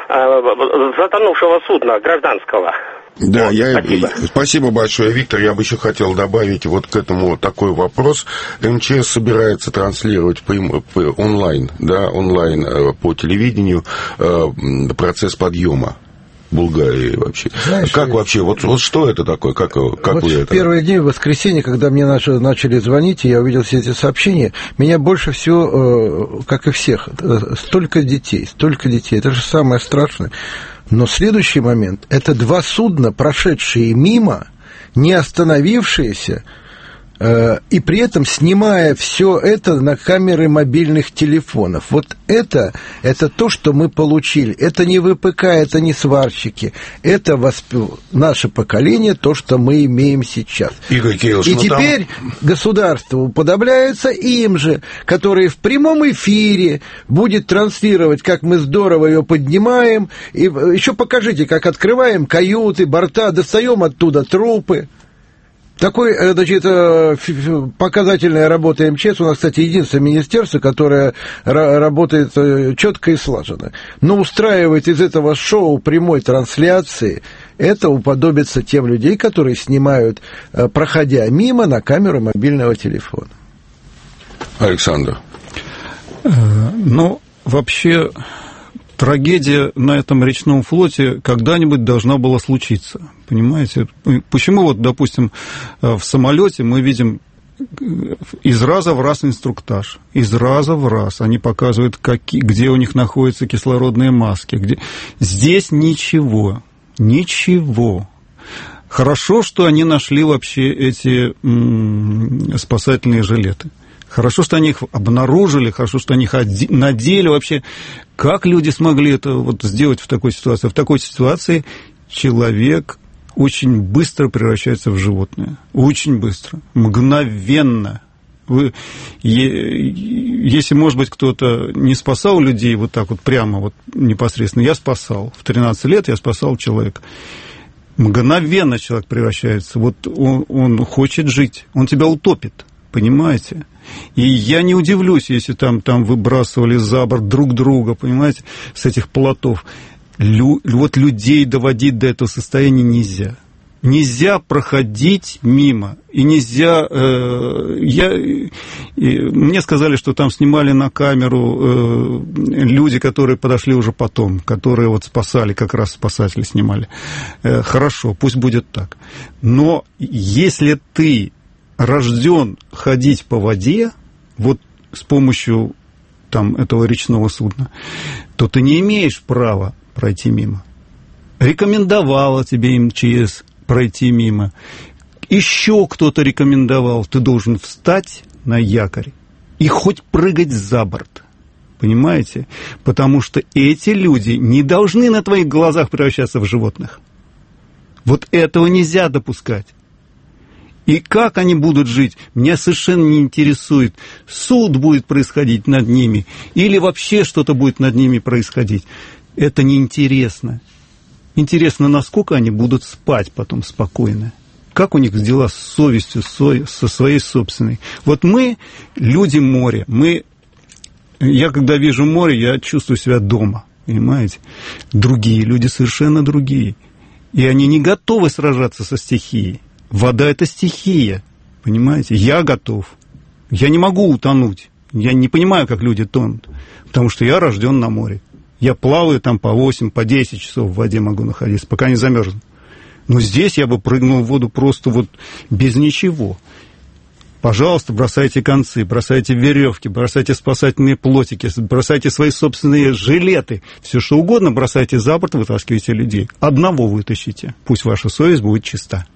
э, затонувшего судна гражданского. Да, вот, я, спасибо. спасибо большое, Виктор. Я бы еще хотел добавить вот к этому такой вопрос. МЧС собирается транслировать по, по, онлайн, да, онлайн по телевидению процесс подъема. Булгарии вообще. Знаешь, как вообще, вот, вот что это такое, как, как вот вы это... в первые дни в воскресенье, когда мне начали, начали звонить, и я увидел все эти сообщения, меня больше всего, как и всех, столько детей, столько детей, это же самое страшное. Но следующий момент, это два судна, прошедшие мимо, не остановившиеся, и при этом снимая все это на камеры мобильных телефонов. Вот это, это то, что мы получили. Это не ВПК, это не сварщики. Это восп... наше поколение, то, что мы имеем сейчас. Игорь Кириллович, и ну теперь там... государство уподобляется им же, которые в прямом эфире будет транслировать, как мы здорово ее поднимаем. И еще покажите, как открываем каюты, борта, достаем оттуда трупы. Такой, значит, показательная работа МЧС. У нас, кстати, единственное министерство, которое работает четко и слаженно. Но устраивать из этого шоу прямой трансляции, это уподобится тем людей, которые снимают, проходя мимо, на камеру мобильного телефона. Александр. Ну, вообще... Трагедия на этом речном флоте когда-нибудь должна была случиться, понимаете? Почему вот, допустим, в самолете мы видим из раза в раз инструктаж, из раза в раз они показывают, какие, где у них находятся кислородные маски, где... Здесь ничего, ничего. Хорошо, что они нашли вообще эти м- спасательные жилеты. Хорошо, что они их обнаружили, хорошо, что они их надели. Вообще, как люди смогли это вот сделать в такой ситуации? В такой ситуации человек очень быстро превращается в животное. Очень быстро. Мгновенно. Вы, если, может быть, кто-то не спасал людей вот так вот прямо, вот непосредственно, я спасал. В тринадцать лет я спасал человека. Мгновенно человек превращается. Вот он, он хочет жить, он тебя утопит. Понимаете? И я не удивлюсь, если там, там выбрасывали за борт друг друга, понимаете, с этих плотов. Лю, вот людей доводить до этого состояния нельзя. Нельзя проходить мимо. И нельзя... Э, я, и, мне сказали, что там снимали на камеру э, люди, которые подошли уже потом, которые вот спасали, как раз спасатели снимали. Э, хорошо, пусть будет так. Но если ты рожден ходить по воде, вот с помощью там, этого речного судна, то ты не имеешь права пройти мимо. Рекомендовала тебе МЧС пройти мимо. Еще кто-то рекомендовал. Ты должен встать на якорь и хоть прыгать за борт. Понимаете? Потому что эти люди не должны на твоих глазах превращаться в животных. Вот этого нельзя допускать. И как они будут жить, меня совершенно не интересует. Суд будет происходить над ними, или вообще что-то будет над ними происходить. Это неинтересно. Интересно, насколько они будут спать потом спокойно. Как у них дела с совестью, со своей собственной. Вот мы, люди моря, мы... Я когда вижу море, я чувствую себя дома, понимаете? Другие люди совершенно другие. И они не готовы сражаться со стихией. Вода – это стихия, понимаете? Я готов. Я не могу утонуть. Я не понимаю, как люди тонут, потому что я рожден на море. Я плаваю там по восемь, по десять часов в воде могу находиться, пока не замерзну. Но здесь я бы прыгнул в воду просто вот без ничего. Пожалуйста, бросайте концы, бросайте веревки, бросайте спасательные плотики, бросайте свои собственные жилеты. Все что угодно бросайте за борт, вытаскивайте людей. Одного вытащите. Пусть ваша совесть будет чиста.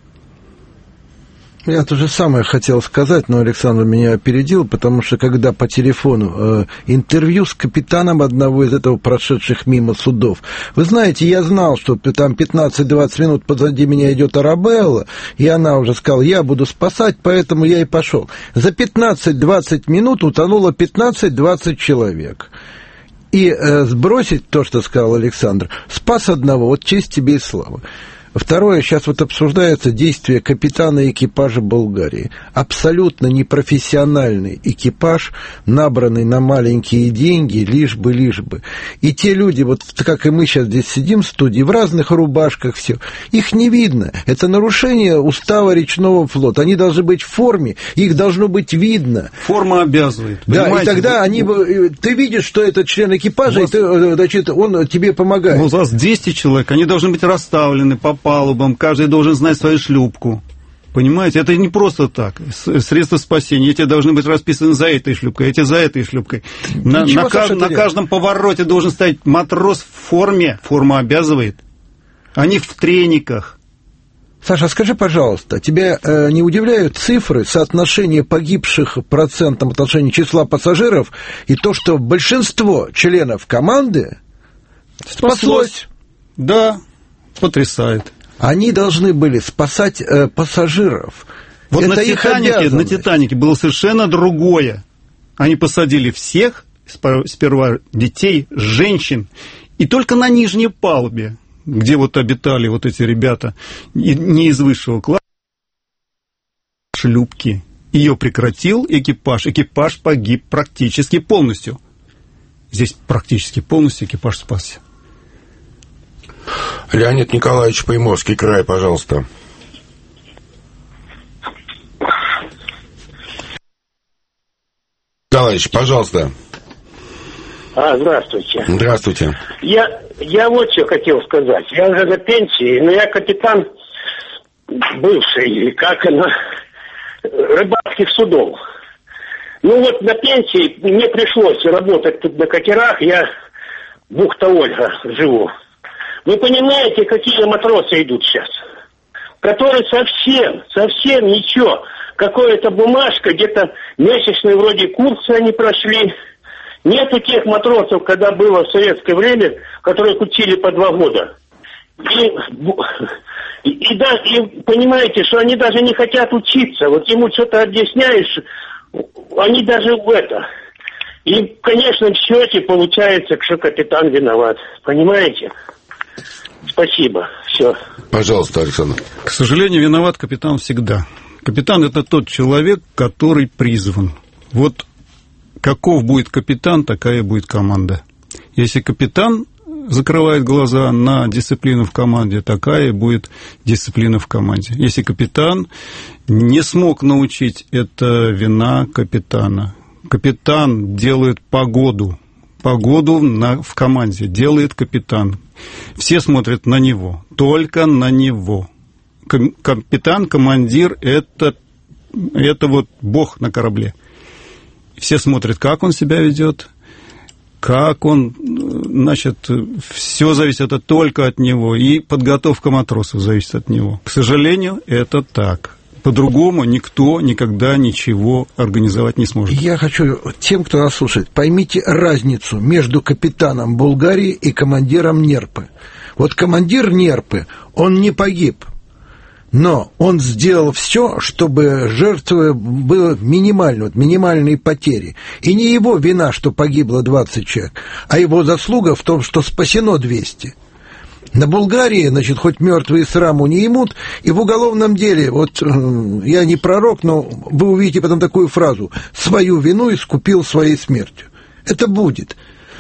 Я то же самое хотел сказать, но Александр меня опередил, потому что когда по телефону э, интервью с капитаном одного из этого прошедших мимо судов, вы знаете, я знал, что там пятнадцать-двадцать минут позади меня идет Арабелла, и она уже сказала, я буду спасать, поэтому я и пошел. За пятнадцать-двадцать минут утонуло пятнадцать-двадцать человек. И э, сбросить то, что сказал Александр, спас одного, вот честь тебе и слава. Второе, сейчас вот обсуждается действие капитана экипажа Болгарии. Абсолютно непрофессиональный экипаж, набранный на маленькие деньги, лишь бы, лишь бы. И те люди, вот как и мы сейчас здесь сидим в студии, в разных рубашках, все, их не видно. Это нарушение устава речного флота. Они должны быть в форме, их должно быть видно. Форма обязывает. Да, и тогда они, ты видишь, что это член экипажа, вас... и ты, значит, он тебе помогает. У вас двести человек, они должны быть расставлены по палубам, каждый должен знать свою шлюпку. Понимаете, это не просто так. Средства спасения, эти должны быть расписаны за этой шлюпкой, эти за этой шлюпкой. На, на, кажд... на каждом повороте должен стоять матрос в форме, форма обязывает. Они в трениках. Саша, скажи, пожалуйста, тебя э, не удивляют цифры, соотношение погибших процентом отношении числа пассажиров и то, что большинство членов команды спаслось? спаслось. Да. Потрясает. Они должны были спасать э, пассажиров. Вот это на Титанике, на Титанике было совершенно другое. Они посадили всех, сперва детей, женщин, и только на нижней палубе, где вот обитали вот эти ребята, не из высшего класса, шлюпки. Ее прекратил экипаж. Экипаж погиб практически полностью. Здесь практически полностью экипаж спасся. Леонид Николаевич, Приморский край, пожалуйста. Николаевич, пожалуйста. А, здравствуйте. Здравствуйте. Я, я вот что хотел сказать. Я уже на пенсии, но я капитан бывший, как на рыбацких судов. Ну вот на пенсии мне пришлось работать тут на катерах, я бухта Ольга живу. Вы понимаете, какие матросы идут сейчас? Которые совсем, совсем ничего. Какая-то бумажка, где-то месячные вроде курсы они прошли. Нету тех матросов, когда было в советское время, которые учили по два года. И, и, и, да, и понимаете, что они даже не хотят учиться. Вот ему что-то объясняешь, они даже в это. И, конечно, в счете получается, что капитан виноват. Понимаете? Спасибо. Все. Пожалуйста, Александр. К сожалению, виноват капитан всегда. Капитан – это тот человек, который призван. Вот каков будет капитан, такая будет команда. Если капитан закрывает глаза на дисциплину в команде, такая будет дисциплина в команде. Если капитан не смог научить, это вина капитана. Капитан делает погоду. Погоду на, в команде делает капитан. Все смотрят на него, только на него. Капитан, командир – это, это вот бог на корабле. Все смотрят, как он себя ведет, как он, значит, все зависит это только от него, и подготовка матросов зависит от него. К сожалению, это так. По-другому никто никогда ничего организовать не сможет. Я хочу тем, кто нас слушает, поймите разницу между капитаном Болгарии и командиром Нерпы. Вот командир Нерпы, он не погиб, но он сделал все, чтобы жертвы было минимально, вот минимальные потери. И не его вина, что погибло двадцать человек, а его заслуга в том, что спасено двести. На Болгарии, значит, хоть мертвые сраму не имут, и в уголовном деле, вот я не пророк, но вы увидите потом такую фразу: свою вину искупил своей смертью. Это будет.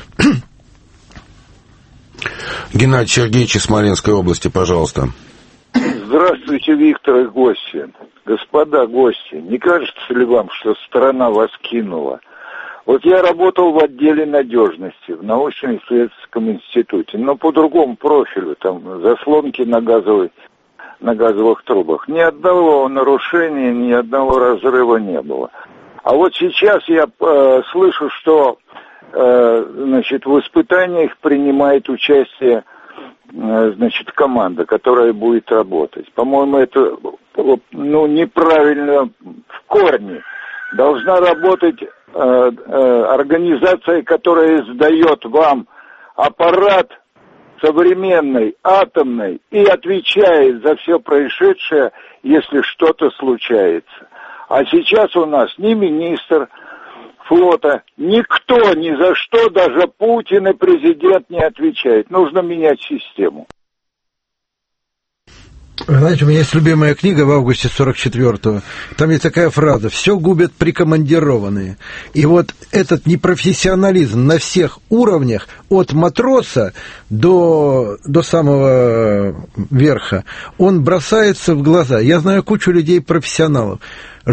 Геннадий Сергеевич из Смоленской области, пожалуйста. Здравствуйте, Виктор и гости. Господа гости, не кажется ли вам, что страна вас кинула? Вот я работал в отделе надежности в научно-исследовательском институте, но по другому профилю, там заслонки на, газовой, на газовых трубах. Ни одного нарушения, ни одного разрыва не было. А вот сейчас я э, слышу, что э, значит, в испытаниях принимает участие э, значит, команда, которая будет работать. По-моему, это ну, неправильно в корне. Должна работать организация, которая сдает вам аппарат современный, атомный, и отвечает за все происшедшее, если что-то случается. А сейчас у нас ни министр флота, никто ни за что, даже Путин и президент не отвечает. Нужно менять систему. Знаете, у меня есть любимая книга в августе сорок четвёртого. Там есть такая фраза: «Все губят прикомандированные». И вот этот непрофессионализм на всех уровнях, от матроса до, до самого верха, он бросается в глаза. Я знаю кучу людей-профессионалов.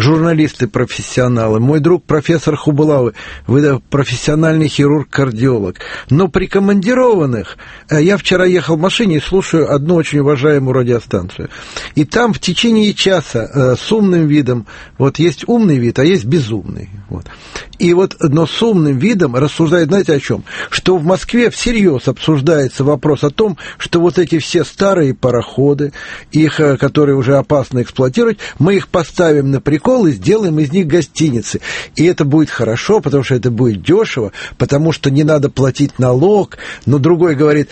Журналисты-профессионалы, мой друг профессор Хубулавы, вы профессиональный хирург-кардиолог. Но прикомандированных, я вчера ехал в машине и слушаю одну очень уважаемую радиостанцию. И там в течение часа с умным видом, вот есть умный вид, а есть безумный. Вот. И вот, но с умным видом рассуждает, знаете, о чем? Что в Москве всерьез обсуждается вопрос о том, что вот эти все старые пароходы, их, которые уже опасно эксплуатировать, мы их поставим на прикол и сделаем из них гостиницы. И это будет хорошо, потому что это будет дешево, потому что не надо платить налог. Но другой говорит: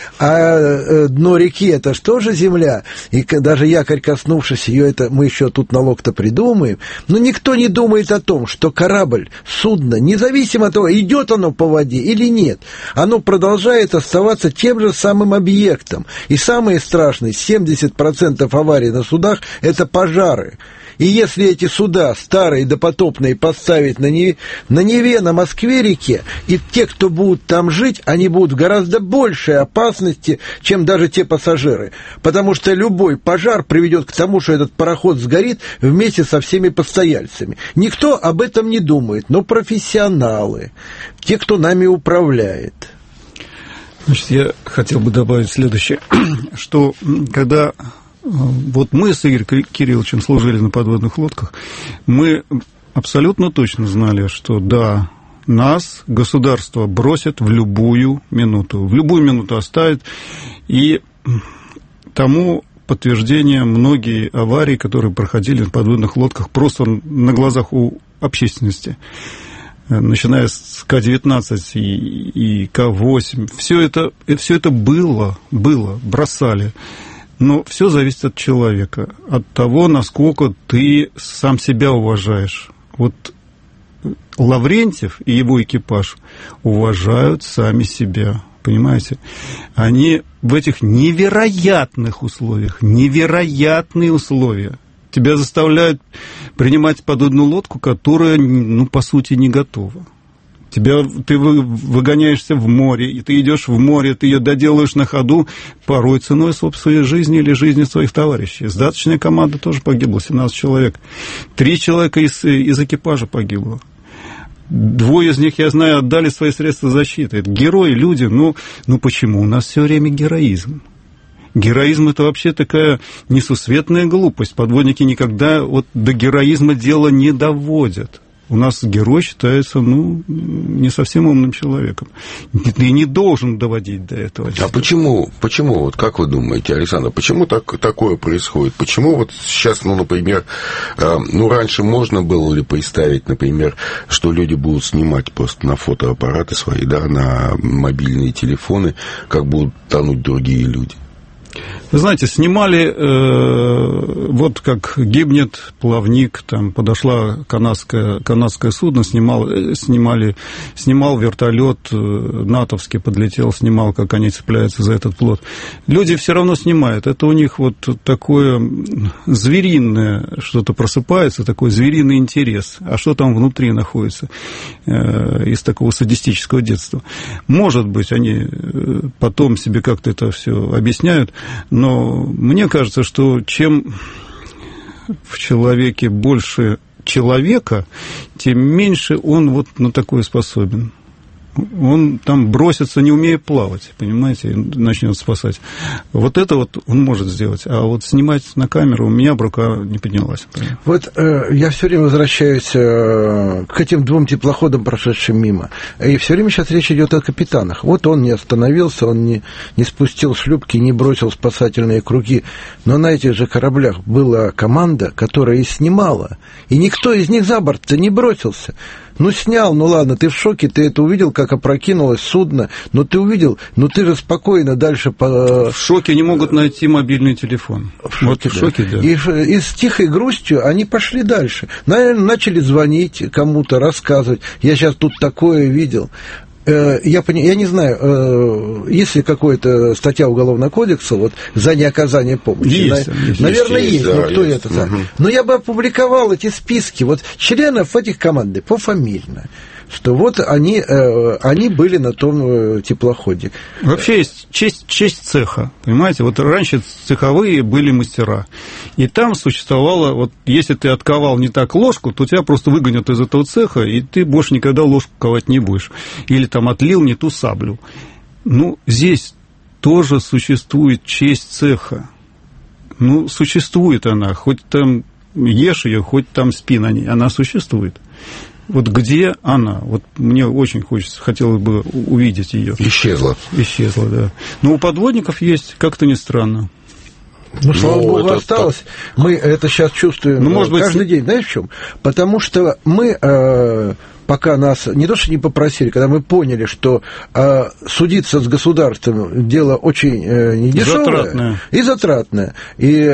а дно реки — это что же земля? И даже якорь, коснувшись ее, это мы еще тут налог-то придумаем. Но никто не думает о том, что корабль, судно, независимо от того, идет оно по воде или нет, оно продолжает оставаться тем же самым объектом. И самое страшное, семьдесят процентов аварий на судах – это пожары. И если эти суда старые допотопные поставить на Неве, на Неве, на Москве-реке, и те, кто будут там жить, они будут в гораздо большей опасности, чем даже те пассажиры. Потому что любой пожар приведет к тому, что этот пароход сгорит вместе со всеми постояльцами. Никто об этом не думает, но профессионалы, те, кто нами управляет. Значит, я хотел бы добавить следующее, что когда... Вот мы с Игорем Кирилловичем служили на подводных лодках, мы абсолютно точно знали, что да, нас государство бросит в любую минуту, в любую минуту оставит, и тому подтверждение многие аварии, которые проходили на подводных лодках просто на глазах у общественности. Начиная с Ка девятнадцать и, и Ка восемь, все это, все это было, было, бросали. Но все зависит от человека, от того, насколько ты сам себя уважаешь. Вот Лаврентьев и его экипаж уважают сами себя, понимаете? Они в этих невероятных условиях, невероятные условия. Тебя заставляют принимать подводную лодку, которая, ну, по сути, не готова. Тебя, ты выгоняешься в море, и ты идешь в море, ты ее доделаешь на ходу, порой ценой собственной жизни или жизни своих товарищей. Сдаточная команда тоже погибла, семнадцать человек. Три человека из, из экипажа погибло. Двое из них, я знаю, отдали свои средства защиты. Это герои, люди. Ну, ну почему? У нас все время героизм. Героизм – это вообще такая несусветная глупость. Подводники никогда вот до героизма дело не доводят. У нас герой считается, ну, не совсем умным человеком. Ты не должен доводить до этого. А почему, почему, вот как вы думаете, Александр, почему так, такое происходит? Почему вот сейчас, ну, например, ну, раньше можно было ли представить, например, что люди будут снимать просто на фотоаппараты свои, да, на мобильные телефоны, как будут тонуть другие люди? Вы знаете, снимали, э, вот как гибнет плавник, там подошла канадское, канадское судно, снимал, снимали, снимал вертолет натовский, подлетел, снимал, как они цепляются за этот плот. Люди все равно снимают, это у них вот такое звериное что-то просыпается, такой звериный интерес, а что там внутри находится э, из такого садистического детства. Может быть, они потом себе как-то это все объясняют. Но мне кажется, что чем в человеке больше человека, тем меньше он вот на такое способен. Он там бросится, не умея плавать, понимаете, начнет спасать. Вот это вот он может сделать. А вот снимать на камеру у меня бы рука не поднялась. Вот э, я все время возвращаюсь э, к этим двум теплоходам, прошедшим мимо. И все время сейчас речь идет о капитанах. Вот он не остановился, он не, не спустил шлюпки, не бросил спасательные круги. Но на этих же кораблях была команда, которая и снимала. И никто из них за борт-то не бросился. Ну, снял, ну ладно, ты в шоке, ты это увидел, как опрокинулось судно, но ты увидел, но ты же спокойно дальше... По... В шоке не могут найти мобильный телефон. В шоке, вот в да. шоке, да. И, и с тихой грустью они пошли дальше. Наверное, начали звонить кому-то, рассказывать. Я сейчас тут такое видел. э, я, пони, я не знаю, э, есть ли какая-то статья Уголовного кодекса вот, за неоказание помощи? Есть, На, есть, наверное, есть, есть, но да, кто есть. это? Угу. Но я бы опубликовал эти списки вот, членов этих команд пофамильно, что вот они, э, они были на том теплоходе. Вообще есть честь, честь цеха, понимаете? Вот раньше цеховые были мастера, и там существовало, вот если ты отковал не так ложку, то тебя просто выгонят из этого цеха, и ты больше никогда ложку ковать не будешь. Или там отлил не ту саблю. Ну, здесь тоже существует честь цеха. Ну, существует она, хоть там ешь ее, хоть там спи на ней, она существует. Вот где она? Вот мне очень хочется, хотелось бы увидеть ее. Исчезла. Исчезла, да. Но у подводников есть, как-то не странно. Ну, слава ну, богу, осталось. Так... Мы это сейчас чувствуем ну, может каждый быть... день. Знаешь, в чем? Потому что мы, э, пока нас не то что не попросили, когда мы поняли, что э, судиться с государством дело очень э, недешевое затратное. и затратное, и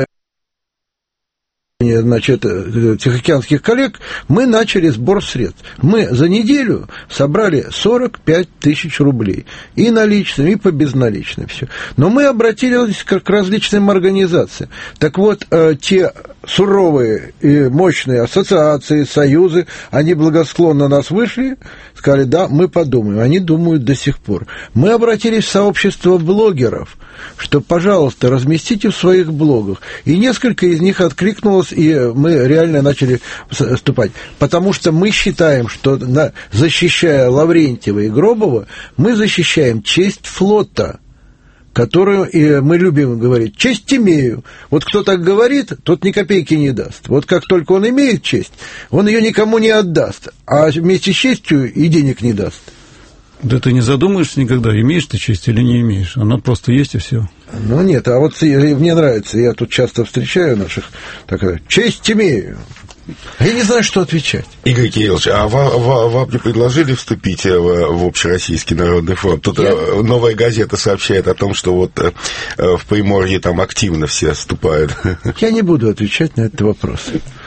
значит, тихоокеанских коллег, мы начали сбор средств. Мы за неделю собрали сорок пять тысяч рублей. И наличными, и по безналичным. Все. Но мы обратились к различным организациям. Так вот, те суровые и мощные ассоциации, союзы, они благосклонно нас вышли, сказали, да, мы подумаем. Они думают до сих пор. Мы обратились в сообщество блогеров, что, пожалуйста, разместите в своих блогах. И несколько из них откликнулось, и мы реально начали вступать. Потому что мы считаем, что, защищая Лаврентьева и Гробова, мы защищаем честь флота, которую и мы любим говорить, честь имею. Вот кто так говорит, тот ни копейки не даст. Вот как только он имеет честь, он ее никому не отдаст, а вместе с честью и денег не даст. Да ты не задумаешься никогда, имеешь ты честь или не имеешь. Она просто есть, и все. Ну, нет, а вот мне нравится, я тут часто встречаю наших, такая, честь имею. Я не знаю, что отвечать. Игорь Кириллович, а вам, вам не предложили вступить в, в Общероссийский народный фронт? Тут я... «Новая газета» сообщает о том, что вот в Приморье там активно все вступают. Я не буду отвечать на этот вопрос.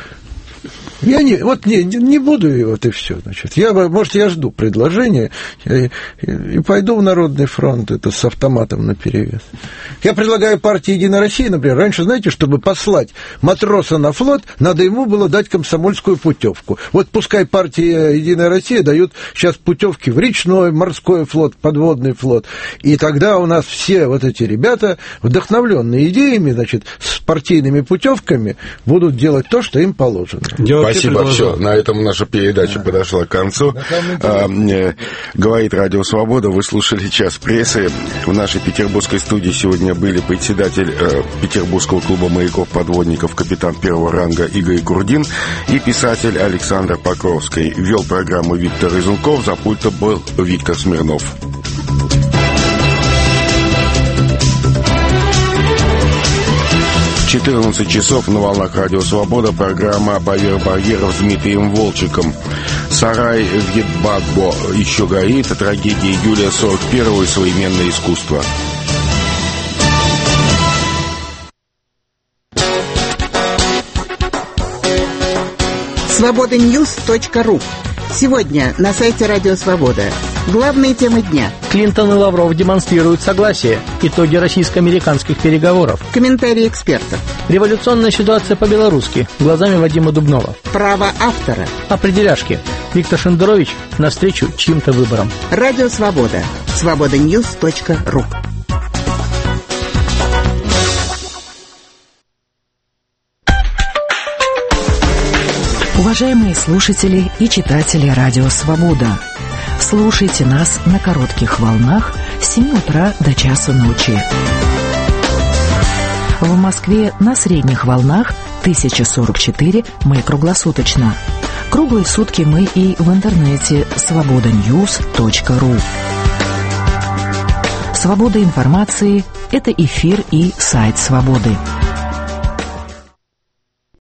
Я не, вот не, не буду, и вот и все. Значит, я, может, я жду предложения и, и пойду в Народный фронт, это с автоматом наперевес. Я предлагаю партии «Единая Россия», например, раньше, знаете, чтобы послать матроса на флот, надо ему было дать комсомольскую путевку. Вот пускай партия «Единая Россия» дает сейчас путевки в речной, морской флот, подводный флот, и тогда у нас все вот эти ребята, вдохновленные идеями, значит, с партийными путевками, будут делать то, что им положено. Спасибо, все. На этом наша передача подошла к концу. А, э, говорит Радио Свобода. Вы слушали «Час прессы». В нашей петербургской студии сегодня были председатель э, Петербургского клуба моряков-подводников, капитан первого ранга Игорь Гурдин и писатель Александр Покровский. Вел программу Виктор Изунков. За пультом был Виктор Смирнов. четырнадцать часов на волнах Радио Свобода. Программа «Поверх барьеров» с Дмитрием Волчиком. Сарай в Едбагбо еще горит. Трагедия июля сорок первого и современное искусство. свобода ньюс точка ру. Сегодня на сайте Радио Свобода. Главные темы дня. Клинтон и Лавров демонстрируют согласие. Итоги российско-американских переговоров. Комментарии экспертов. Революционная ситуация по-белорусски. Глазами Вадима Дубнова. Право автора. Определяшки. Виктор Шендерович навстречу чьим-то выборам. Радио Свобода. свобода ньюс точка ру. Уважаемые слушатели и читатели Радио Свобода, слушайте нас на коротких волнах с семи утра до часу ночи. В Москве на средних волнах тысяча сорок четыре мы круглосуточно. Круглые сутки мы и в интернете свобода ньюс точка ру. Свобода информации – это эфир и сайт Свободы.